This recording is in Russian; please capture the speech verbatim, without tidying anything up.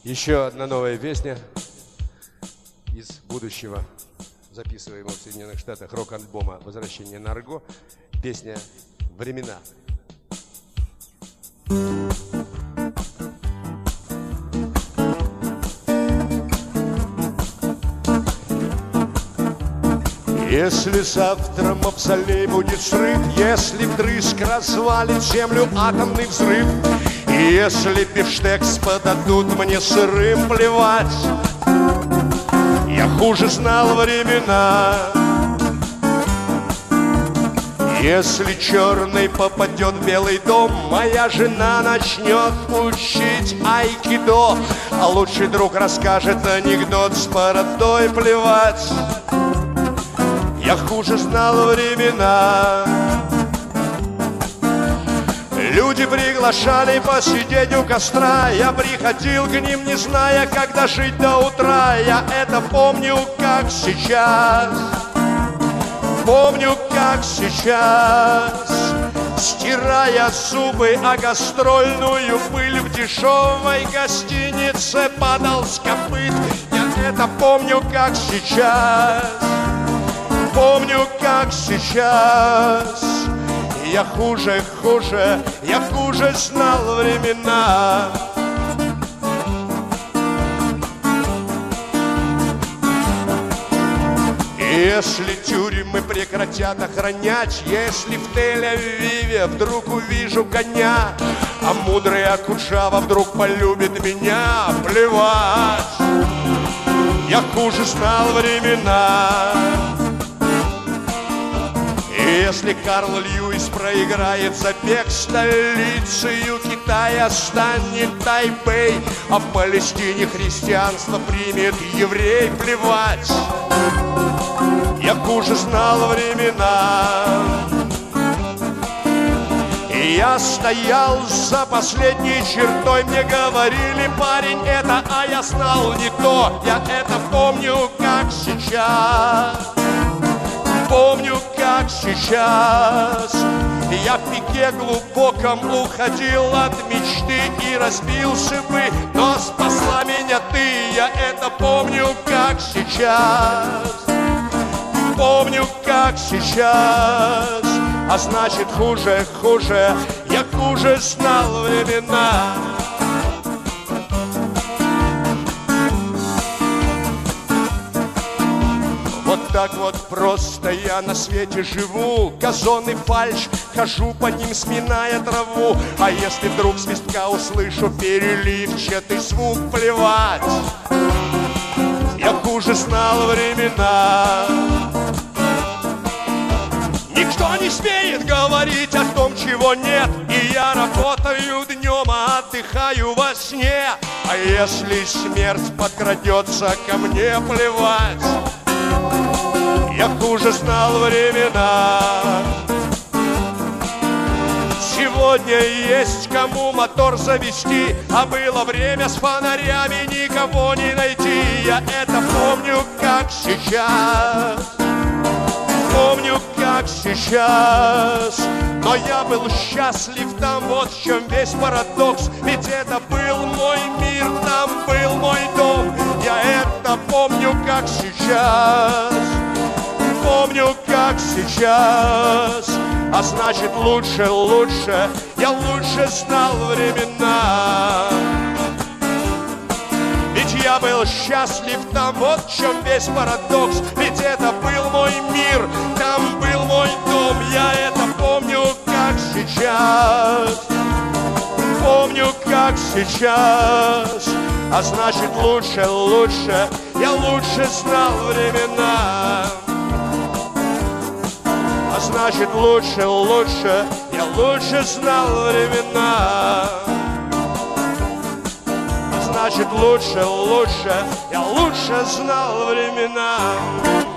Еще одна новая песня из будущего, записываемого в Соединенных Штатах рок-альбома «Возвращение на Арго». Песня «Времена». Если завтра мавзолей будет срыт, если вдрызг развалит землю атомный взрыв, и если бифштекс подадут мне сырым, плевать, я хуже знал времена. Если черный попадет в Белый дом, моя жена начнет учить айкидо, а лучший друг расскажет анекдот с бородой, плевать, я хуже знал времена. Люди приглашали посидеть у костра, я приходил к ним, не зная, как дожить до утра. Я это помню, как сейчас, помню, как сейчас, стирая зубы о гастрольную пыль в дешевой гостинице, падал с копыт. Я это помню, как сейчас, помню, как сейчас. Я хуже, хуже, я хуже знал времена. Если тюрьмы прекратят охранять, если в Тель-Авиве вдруг увижу коня, а мудрый Акуджава вдруг полюбит меня, плевать, я хуже знал времена. Если Карл Льюис проиграет забег, столицею Китая станет Тайбэй, а в Палестине христианство примет еврей, плевать, я хуже знал времена. И я стоял за последней чертой, мне говорили: парень, это, а я знал не то. Я это помню, как сейчас, помню, как сейчас. Я в пике глубоком уходил от мечты и разбился бы, но спасла меня ты. Я это помню, как сейчас, помню, как сейчас. А значит, хуже, хуже, я хуже знал времена. Вот так вот просто я на свете живу, газон и фальшь, хожу по ним, сминая траву. А если вдруг свистка услышу переливчатый звук, плевать, я хуже знал времена. Никто не смеет говорить о том, чего нет, и я работаю днем, а отдыхаю во сне. А если смерть подкрадется ко мне, плевать, я хуже знал времена. Сегодня есть кому мотор завести, а было время с фонарями никого не найти. Я это помню, как сейчас, помню, как сейчас. Но я был счастлив там, вот в чем весь парадокс. Ведь это был мой мир, там был мой дом. Я это помню, как сейчас, помню, как сейчас. А значит, лучше, лучше, я лучше знал времена. Ведь я был счастлив там, вот в чем весь парадокс. Ведь это был мой мир, там был мой дом. Я это помню, как сейчас, помню, как сейчас. А значит, лучше, лучше, я лучше знал времена. А значит, лучше, лучше, я лучше знал времена. А значит, лучше, лучше, я лучше знал времена.